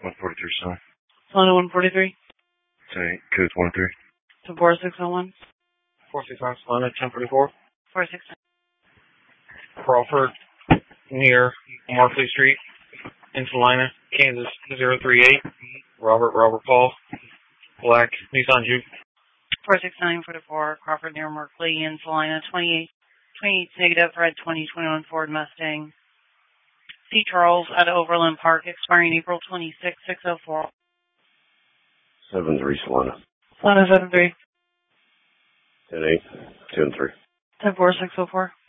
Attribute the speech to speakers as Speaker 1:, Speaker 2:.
Speaker 1: 143, son.
Speaker 2: Solana 143.
Speaker 1: 10-8, code 1-3.
Speaker 2: To 4601.
Speaker 3: 469 Solana 1044.
Speaker 2: 469.
Speaker 3: Crawford, near Markley Street, in Salina, Kansas 038. Robert Paul, black Nissan Juke.
Speaker 2: 46944 Crawford near Markley in Salina, 28 negative, red 2021 Ford Mustang. C. Charles at Overland Park, expiring April 26, 604.
Speaker 1: 7-3, Solana.
Speaker 2: Solana 73.
Speaker 1: 10-8, 2-3.
Speaker 2: 104, 604.